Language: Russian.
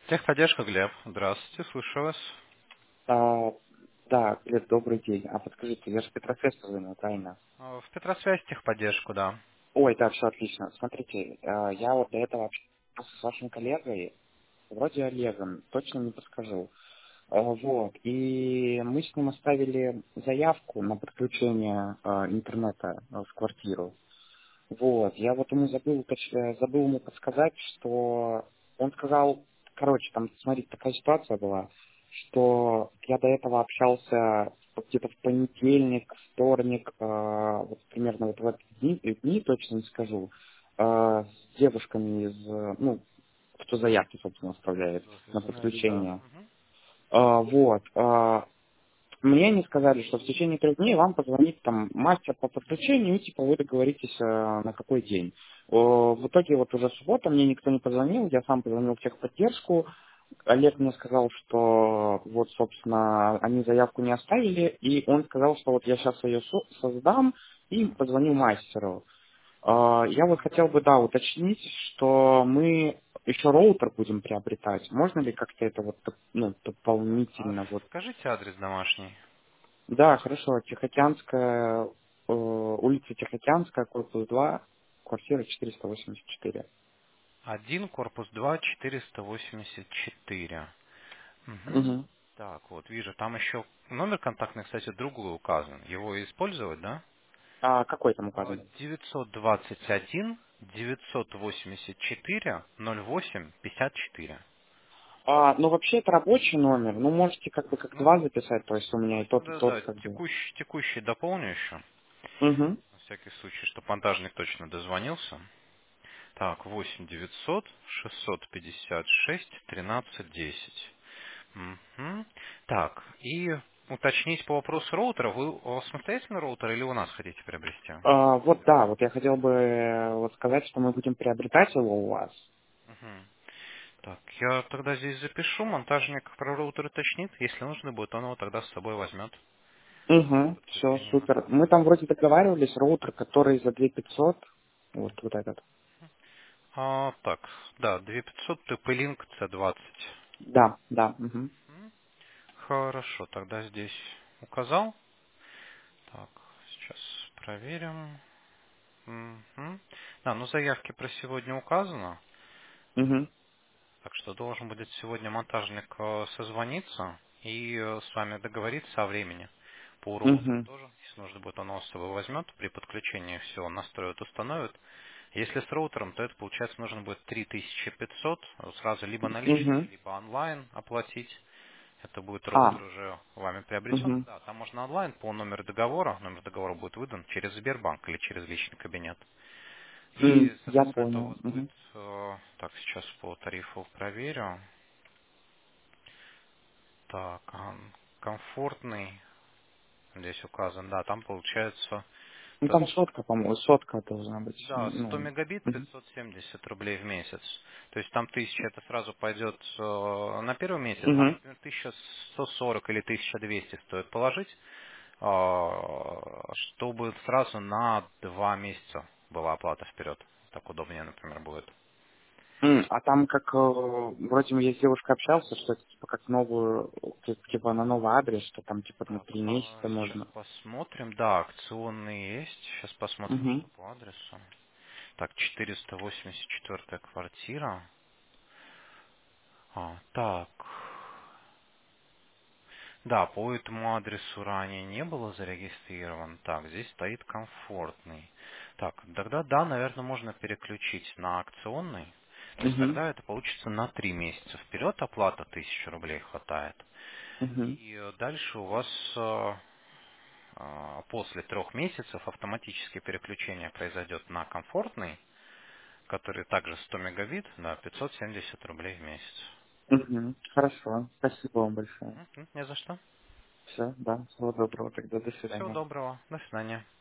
Техподдержка, Глеб. Здравствуйте, слышу вас. А, да, Глеб, добрый день. А подскажите, я же Петросвет позвонил, правильно? В Петросвязь техподдержку, да. Ой, да, все отлично. Смотрите, я вот до этого общался с вашим коллегой, вроде Олегом, точно не подскажу. Вот, и мы с ним оставили заявку на подключение интернета в квартиру. Вот, я вот ему забыл ему подсказать, что он сказал, короче, там, смотрите, такая ситуация была, что я до этого общался где-то в понедельник, вторник, вот примерно вот в эти дни точно не скажу, с девушками из, ну, кто заявки, собственно, оставляет на Связались, да. подключение. Вот. Мне они сказали, что в течение 3 дней вам позвонит там мастер по подключению, и типа вы договоритесь на какой день. В итоге вот уже суббота, мне никто не позвонил, я сам позвонил в техподдержку. Олег мне сказал, что вот, собственно, они заявку не оставили, и он сказал, что вот я сейчас ее создам и позвоню мастеру. Я вот хотел бы, да, уточнить, что мы еще роутер будем приобретать. Можно ли как-то это вот, ну, А дополнительно вот. скажите адрес домашний. Да, хорошо. Тихоокеанская, улица Тихоокеанская, корпус 2, квартира 484. 1, корпус 2, 484. Угу. Угу. Так, вот, вижу, там еще номер контактный, кстати, другой указан. Его использовать, да? А какой там указан? 921 984 08 54. Ну, вообще, это рабочий номер. Ну, можете как бы как Ну, два записать, то есть у меня и тот да, как бы. текущий дополню еще. Угу. На всякий случай, чтобы монтажник точно дозвонился. Так, 8 900 656 13 10. Мгм. Так, и уточнить по вопросу роутера. Вы у вас самостоятельно роутер или у нас хотите приобрести? Вот да, вот я хотел бы вот сказать, что мы будем приобретать его у вас. Мгм. Так, я тогда здесь запишу, монтажник про роутер уточнит. Если нужно будет, он его тогда с собой возьмет для Угу, все, подключения на супер. Мы компьютер. там вроде договаривались, роутер, который за 2500, вот этот. Так, да, 2500 TP-Link C20. Да, да. Угу. Хорошо, тогда здесь указал. Так, сейчас проверим. Мгм. Да, ну заявки про сегодня указано. Угу. Так что должен будет сегодня монтажник созвониться и с вами договориться о времени. По роутеру Угу. тоже. Если нужно будет, он его с собой возьмет. При подключении все настроит, установит. Если с роутером, то это получается нужно будет 3500 сразу либо наличными, Угу. либо онлайн оплатить. Это будет А, роутер уже вами приобретен. угу. Да, там можно онлайн по номеру договора. Номер договора будет выдан через Сбербанк или через личный кабинет. И, Я соответственно, это у понял. вас будет... Угу. Так, сейчас по тарифу проверю. Так, комфортный здесь указан. Да, там получается... Ну это там сотка, по-моему, сотка должна быть. Да, 100 Ну, мегабит угу. 570 рублей в месяц. То есть там 1000 это сразу пойдет на первый месяц, а, Угу. например, 1140 или 1200 стоит положить, чтобы сразу на 2 месяца была оплата вперед. Так удобнее, например, будет. А там как, вроде я с девушкой общался, что это типа как новую, типа на новый адрес, что там типа на Так, 3 месяца сейчас можно. посмотрим. Да, акционные есть. Сейчас посмотрим, Угу. что по адресу. Так, 484 квартира. Так. Да, по этому адресу ранее не было зарегистрирован. Так, здесь стоит комфортный. Так, тогда да, наверное, можно переключить на акционный. То есть Угу. тогда это получится на 3 месяца вперед оплата 1000 рублей хватает. Угу. И дальше у вас после 3 месяцев автоматическое переключение произойдет на комфортный, который также 100 мегабит, да, 570 рублей в месяц. Угу. Хорошо. Спасибо вам большое. Не за что. Все, да, всего доброго тогда, до Всего свидания. доброго. До свидания.